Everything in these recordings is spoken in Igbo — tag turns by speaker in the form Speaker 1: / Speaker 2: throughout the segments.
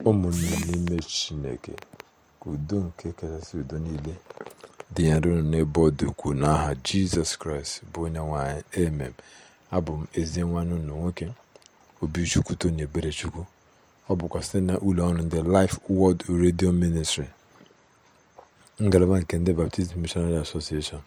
Speaker 1: Ụmụnne n'ime Chineke, ka udo nke kachasị udo niile dị ya nro n'ebe ọ dị ukwuu n'aha Jizọs Kraịst bụ onye nwe anyị. Amen. Abụ m ezi nwanne unu nwoke Obichukwu Tony Eberechukwu. Ọ bụkwa site na ụlọ ọrụ ndị Life Word Radio Ministry, ngalaba nke ndị Baptist Missionary Association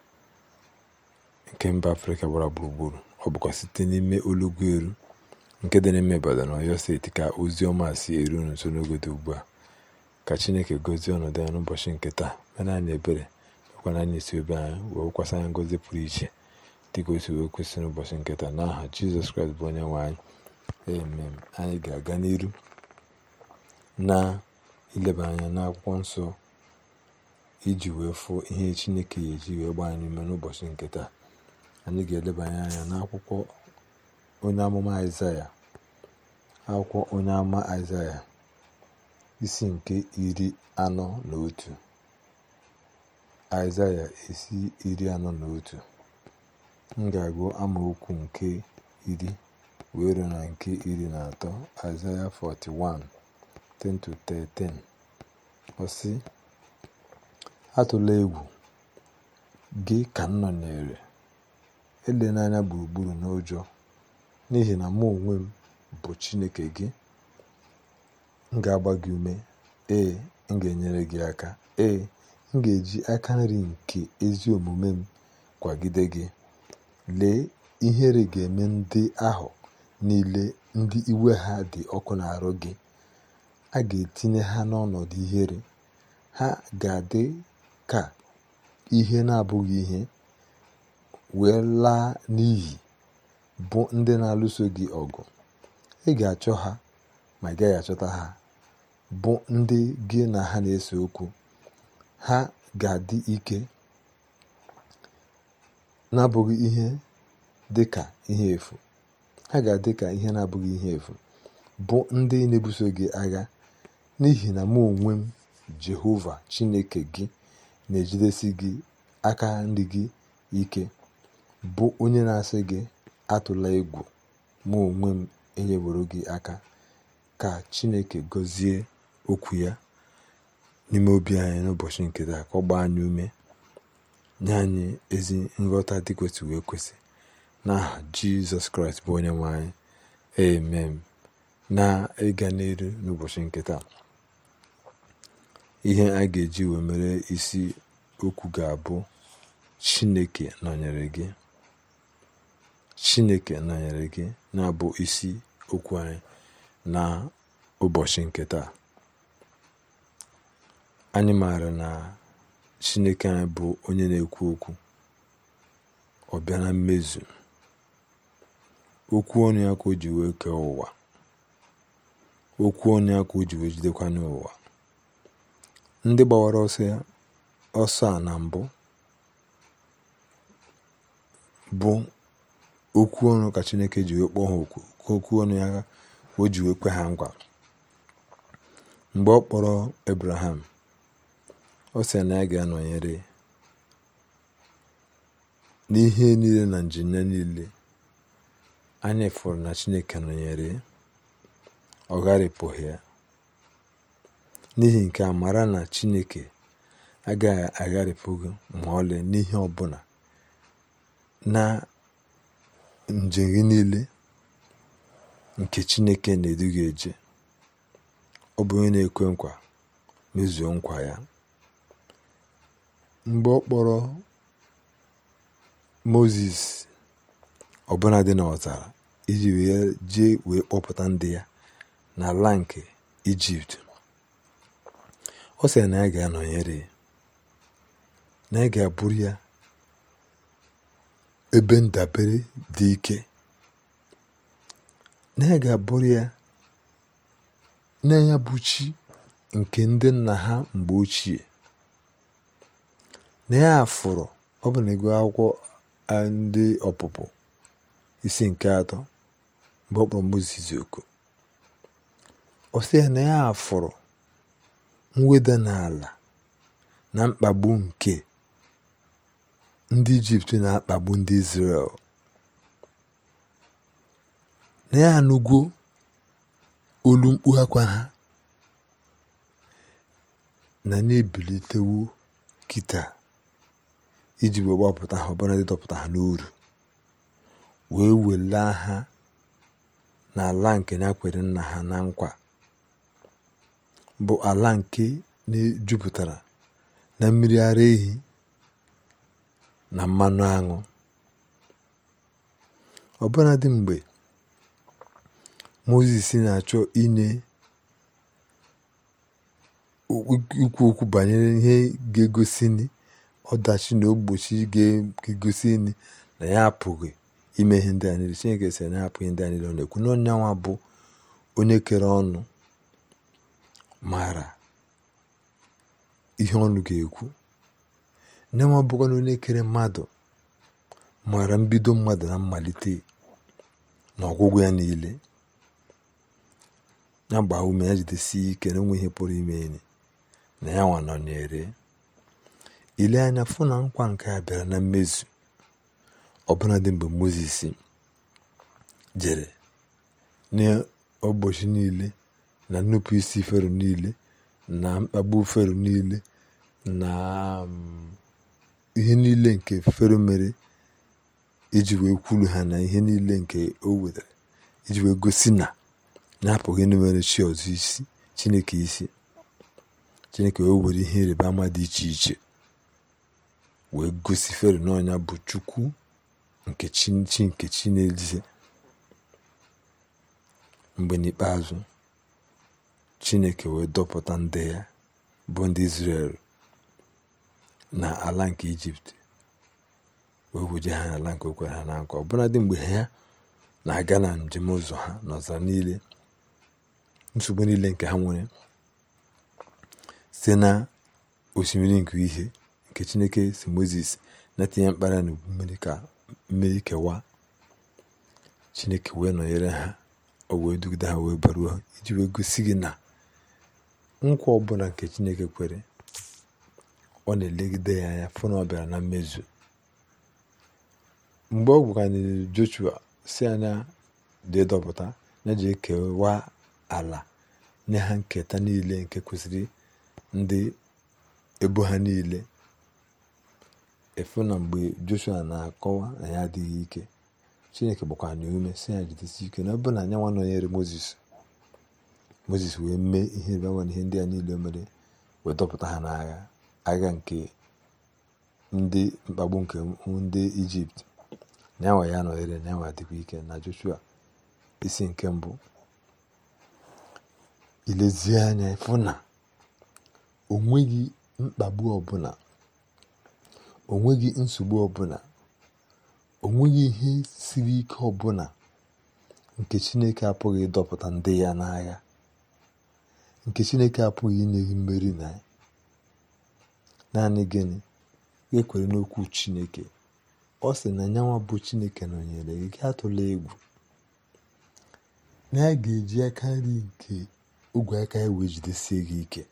Speaker 1: nke mba Afrịka gbara gburugburu. Ọ bụkwa site n'ime Olugweru nke dị n'ime Ibadan, Ọyọ steeti, ka ozi ọma si eru nso n'oge dị ugbu a. Ka Chineke gozie ọnọdụ ya n'ụbọchị nke taa, mana anyị ebere mekwana anyị isi ebe anyị wee kwasa anyị ngozi pụrụ iche dịka o si wee kwesị n'ụbọchị nke taa n'aha Jizọs Kraịst bụ onye nwe anyị. Amen. Anyị ga-aga n'iru na ileba anya n'akwụkwọ nsọ iji wee fụ ihe Chineke ya eji wee gbaa anyị ume n'ụbọchị nke taa. Anyị ga-elebanye anya n'akwụkwọ onye amụma Aịzaya, akwụkwọ onye amụma Aịzaya isi nke 41. Aịzaya isi 41. M ga-agụ amaokwu nke 10 wee ruo na nke 13. Aịzaya 41:10-13. Ọ sị, atụla egwu gị ka m nọnyere, ele n'anya gburugburu n'ụjọ, n'ihi na mụ onwe m bụ Chineke gị. M ga-agba gị ume, m ga-enyere gị aka, m ga-eji aka nri nke ezi omume m kwagide gị. Lee, ihere ga-eme ndị ahụ niile ndị iwe ha dị ọkụ n'arụ gị. A ga-etinye ha n'ọnọdụ ihere, ha ga-adị ka ihe na-abụghị ihe, wee laa n'iyi, bụ ndị na-alụso gị ọgụ. Ị ga-achọ ha ma ị gaghị achọta ha, bụ ndị gị na ha na-ese okwu. Ha ga-adị ike, na-abụghị ihe dị ka ihe efu. Ha ga-adị ka ihe na-abụghị ihe efu, bụ ndị na-ebuso gị agha. N'ihi na mụ onwe m, Jehova Chineke gị, na-ejidesi gị aka nri gị ike, bụ onye na-asị gị, atụla egwu, mụ onwe m enyeworo gị aka. Ka Chineke gọzie okwu ya n'ime obi anyị n'ụbọchị nke taa, ka ọ gbaa anyị ume, nye anyị ezi nghọta dị kwesịrị ekwesị n'aha Jizọs Kraịst bụ onye nwe anyị. Amen. Na ịga n'elu n'ụbọchị nke taa, ihe a ga-eji wee mere isi okwu ga-abụ Chineke nọnyere gị. Chineke nọnyere gị na-abụ isi okwu anyị na ụbọchị nke taa. Anyị maara na Chineke anyị bụ onye na-ekwu okwu, ọ bịa na mmezu. Okwu ọnụ ya ka o ji wee kee ụwa, okwu ọnụ ya ka o ji wee jidekwa n'ụwa. Ndị gbawara ọsọ a na mbụ bụ okwu ọnụ ka Chineke ji wee kpọọ ha okwu, ka okwu ọnụ ya o ji wee kwe ha nkwa. Mgbe ọ kpọrọ Abraham, ọ sị na ya ga-anọnyere n'ihe niile na njem niile. Anyị fụrụ na Chineke nọnyere, ọ gharịpụghị ya. N'ihi nke a, mara na Chineke agaghị agharịpụ gị ma ọlị n'ihe ọbụla na njem gị niile nke Chineke na-edu gị eje. Ọ bụ onye na-ekwe nkwa, mezuo nkwa ya. Mgbe ọ kpọrọ Mozis, ọbụna dị n'ọzara, iji wee jee wee kpọpụta ndị ya n'ala nke Ijipt, ọ sị na ya ga-anọnyere, na ya ga-abụrụ ya ebe ndabere dị ike, na ya ga-abụrụ ya na ya bụ chi nke ndị nna ha mgbe ochie. Na ya fụrụ, ọ bụ na ego akwụkwọ ndị Ọpụpụ isi nke 3, mgbe ọ kpọrọ Mozis oku, ọ sị ya na ya fụrụ mweda n'ala na mkpagbu nke ndị Ijipt na-akpagbu ndị Izrel. Na ya anụgo olu mkpu akwa ha na na-ebilitewo kịta iji wee gbapụta ha, ọbụna dọpụta ha n'uru, wee welaa ha n'ala nke ya kwere nna ha na nkwa, bụ ala nke jupụtara na mmiri ara ehi na mmanụ aṅụ. Ọbụnadị mgbe Mozis na-achọ ikwu okwu banyere ihe ga-egosi ọdachi na ogbochi ga-egosi na ya apụghị ime ihe ndị a niile, Chineke sị na ya apụghị ndị a niile. Ọ na-ekwu na onyenwa bụ onye kere ọnụ maara ihe ọnụ ga-ekwu. Nyenwa bụkwa na onye kere mmadụ maara mbido mmadụ na mmalite na ọgwụgwụ ya niile. Ya gbaa ume, ya jidesie ike na onwe ihe pụrụ ime enyi na ya nwa nọnyere. Ile anya fụ na nkwa nke a bịara na mmezu, ọbụnadị mgbe Mozis jere n'ụbọchị niile na nnupụ isi Fero niile na mkpagbu Fero niile na ihe niile nke Fero mere iji wee kwulu ha, na ihe niile nke o wetara iji wee gosi na na-apụghị ịnụmere chi ọzọ isi, Chineke isi. Chineke wee were ihe ịrịba ama dị iche iche wee gosi Fero n'ọnya bụ Chukwu nke chi na-ejize. Mgbe n'ikpeazụ Chineke wee dọpụta ndị ya bụ ndị Izrel na ala nke Ijipt, wee wuje ha n'ala nke o kwere ha na nkwa. Ọbụnadị mgbe ha na-aga na njem ụzọ ha n'ọzara niile, nsogbu niile nke ha nwere site na osimiri nke ihe nke Chineke si Mozis na-etinye mkpara na mmiri ka mmiri kewaa, Chineke wee nọnyere ha, o wee dugide ha wee baruo ha, iji wee gosi gị na nkwa ọbụla nke Chineke kwere, ọ na-elegide ya anya fụ na ọ bịara na mmezu. Mgbe ọ gwụkanịrị Joshua si anya dị dọpụta na ji ekewa ala nye ha nketa niile nke kwesịrị ndị ebo ha niile, efu na mgbe Joshua na-akọwa na ya adịghị ike, Chineke gbakwara ya ume si ya jidesi ike na ọ bụ na anyanwa nọnyere Mozis wee mee ihe ịrịba ihe ndị a niile mere, wee dọpụta ha n'agha, agha nke ndị mkpagbu nke ndị Ijipt. Nyanwa ya nọnyere, nyanwa adịkwa ike. Na Joshua isi nke mbụ, ilezie anya ịfụ na o nweghị mkpagbu ọbụla, o nweghị nsogbu ọbụla, o nweghị ihe siri ike ọbụla nke Chineke apụghị ịdọpụta ndị ya n'agha, nke Chineke apụghị inye gị mmeri na ya. Naanị gịnị? Ekwere n'okwu Chineke. Ọ sị na nyanwa bụ Chineke nọnyere gị, atụla egwu, na ya ga-eji aka nri nke ogwe aka ya wee jidesie gị ike.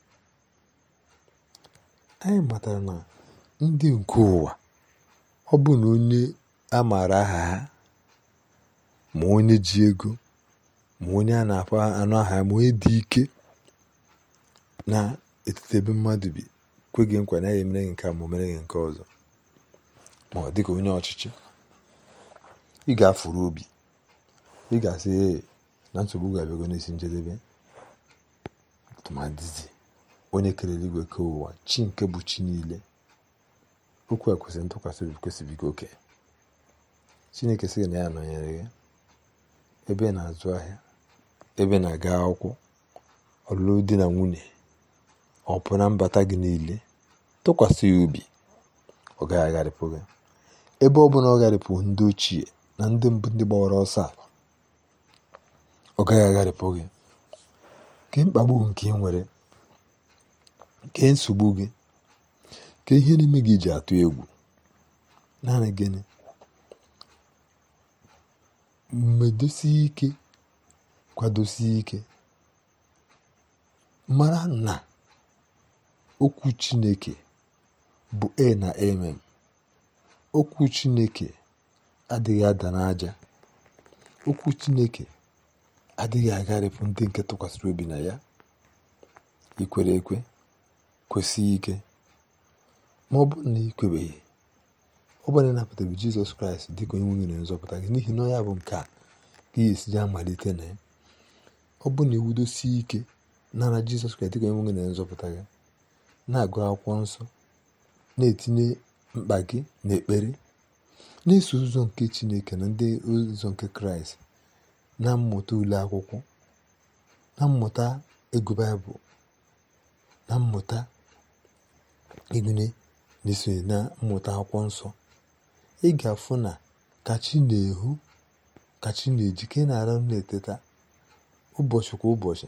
Speaker 1: Anyị matara na ndị nke ụwa, ọ bụ na onye a maara aha ha, ma onye ji ego, ma onye a na-akpọ anụ aha ya, ma onye dị ike na etiti ebe mmadụ bi, kwe gị nkwa na ya emere gị nke a ma o mere gị nke ọzọ, ma ọ dịka onye ọchịchị, ị ga-afụrụ obi, ị ga-asị na nsogbu ga-abịago n'isi njedebe. Tụmadịzi onye kere eluigwe ke ụwa, chi nke bụ chi niile, okwu a kwesịrị ntụkwasị obi, kwesịbigo oke. Chineke sị na ya nọnyere gị ebe na-azụ ahịa, ebe na-aga akwụkwọ, ọlụlụ di na nwunye, ọ pụ na mbata gị niile, tụkwasị ya obi, ọ gaghị agharịpụ gị. Ebe ọ bụla ọ gharịpụ ndị ochie na ndị mbụ, ndị gbawara ọsọ, ọ gaghị agharịpụ gị. Ke mkpagbu nke ị nwere, ke nsogbu gị, ke ihe n'ime gị ji atụ egwu, naanị gịnị? Mmedosie ike, kwadosie ike, mara na okwu Chineke bụ na amen. Okwu Chineke adịghị ada n'aja. Okwu Chineke adịghị agharịpụ ndị nke tụkwasịrị obi na ya. Ikwere ekwe, kwesịghị ike. Ma ọ bụrụ na ị kwebeghị, ọ bụrụ na ị napụtaghị Jizọs Kraịst dịka onye nwe gị na nzọpụta gị, n'ihi na ọ ya bụ nke a ka ị ga-esi amalite na ya. Ọ bụrụ na iwudosie ike nara Jizọs Kraịst dịka onye nwe gị na nzọpụta gị, na-agụ akwụkwọ nsọ, na-etinye mkpa gị n'ekpere, na-eso ụzọ nke Chineke na ndị ụzọ nke Kraịst, na mmụta ule akwụkwọ, na mmụta ego Baịbụl, na mmụta ịgụnye na-esonye na mmụta akwụkwọ nsọ, ị ga-afụ na ka chi na-ehu, ka chi na-eji, ka ị na-ara na-eteta ụbọchị kwa ụbọchị,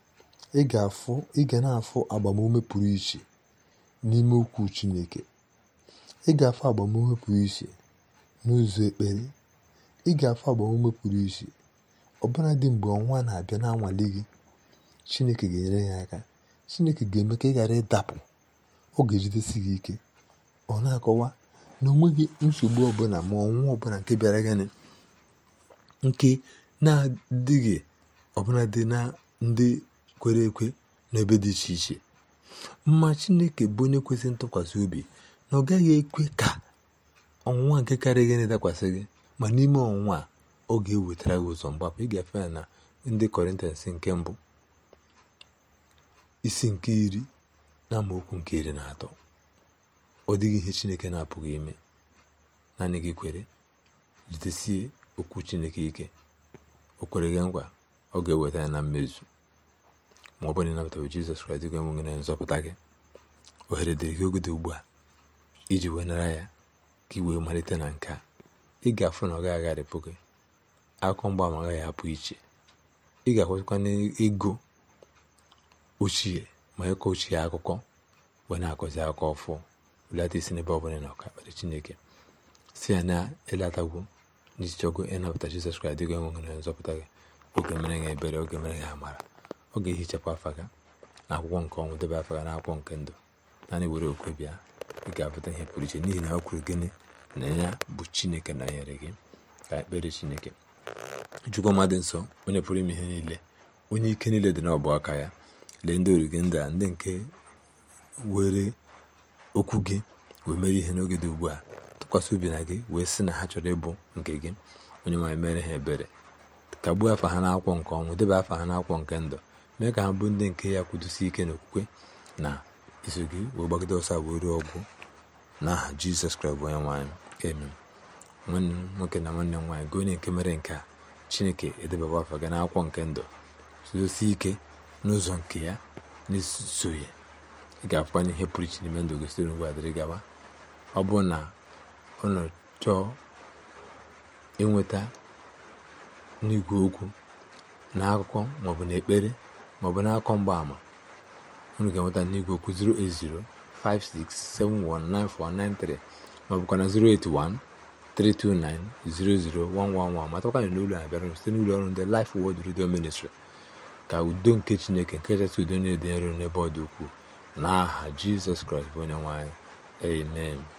Speaker 1: ị ga na-afụ agbamume pụrụ iche n'ime okwu Chineke. Ị ga-afụ agbamume pụrụ iche n'ụzọ ekpere. Ị ga-afụ agbamume pụrụ iche ọbụla dị mgbe ọnwa na-abịa na-anwale gị. Chineke ga-enyere ya aka. Chineke ga-eme ka ị ghara ịdapụ. Ọ ga-ejidesi gị ike. Ọ na-akọwa na onweghị nsogbu ọbụla ma ọnwụnwa ọbụla nke bịara gịnị, nke na-adịghị ọbụla dị na ndị kwere ekwe n'ebe dị iche iche. Mma Chineke bụ onye kwesịrị ntụkwasị obi na ọ gaghị ekwe ka ọnwụnwa nke karịa gịnị dakwasị gị, ma n'ime ọnwụnwa a ọ ga-ewetara gị ụzọ mgbapụ. Ị ga-efe ya na ndị Kọrịntans nke mbụ isi nke 10 na amaokwu nke 13. Ọ dịghị ihe Chineke na-apụghị ime. Naanị gị kwere, jidesie okwu Chineke ike. O kwere gị nkwa, ọ ga-eweta ya na mmezu. Ma ọ bụrụ na ịnabataghị Jizọs Kraịst dịka onye nwe gị na nzọpụta gị, ohere dịrị gị oge dị ugbu a iji wenara ya ka ị wee malite na nke a. Ị ga-afụ na ọ gaghị agharịpụ gị. Akụkọ mgbaama agaghị apụ iche. Ị ga-akwụsịkwa n'ego ochie ma ịkọ ochie akụkọ wee na-akọzi akụkọ ọfụ. Belata isi n'ebe ọ bụla na ọka kpere Chineke si ya na ịlatagwo n'ichọgo ịnapụta Jizọs Kraịst dịka onye nwe gị na nzọpụta gị. Oge mere ya ebere, oge mere ya amara. Ọ ga-ehichapụ afa gị na akwụkwọ nke ọnwụ, debe afa gị na akwụkwọ nke ndụ. Naanị were okwe bịa, ị ga-abụta ihe pụrụ iche, n'ihi na ọ kwuru gịnị na ya bụ Chineke na nyere gị. Ka ekpere Chineke. Chukwu ọma dị nsọ, onye pụrụ ime ihe niile, onye ike niile dị n'ọbụ aka ya, lee ndị oru gị ndị a, ndị nke were okwu gị wee mere ihe n'oge dị ugbu a, tụkwasị obi na gị wee sị na ha chọrọ ịbụ nke gị. Onye nwanyị mere ha ebere, kagbuo afa ha n'akwụkwọ nke ọnwụ, debe afa ha n'akwụkwọ nke ndụ, mee ka ha bụ ndị nke ya kwudosi ike n'okwukwe na iso gị wee gbagide ọsọ wee ruo ọgwụ n'aha Jizọs Kraịst bụ onye nwanyị. Amen. Nwanne m nwoke na nwanne m nwaanyị, gị onye nke mere nke a, Chineke edebaba afa gị n'akwụkwọ nke ndụ, sodosi ike n'ụzọ nke ya na-eso ya. Ị ga-afụkwanye ihe pụrụ iche n'ime ndụ gị site n'ugbu a dịrị gaba. Ọ bụrụ na unu chọọ ịnweta n'igwe okwu na akụkọ maọbụ na ekpere maọbụ na akụkọ mgbaama, unu ga-enweta n'igwe okwu 08056719493 maọbụkwa na 08132900111. matakwa na n'ụlọ a bịara site n'ụlọ ọrụ ndị Life Word Radio Ministry. Ka udo nke Chineke nke kachasị udo na-ede nro n'ebe ọ dị ukwuu, n'aha Jizọs Kraịst bụ onye nwe anyị. Amen.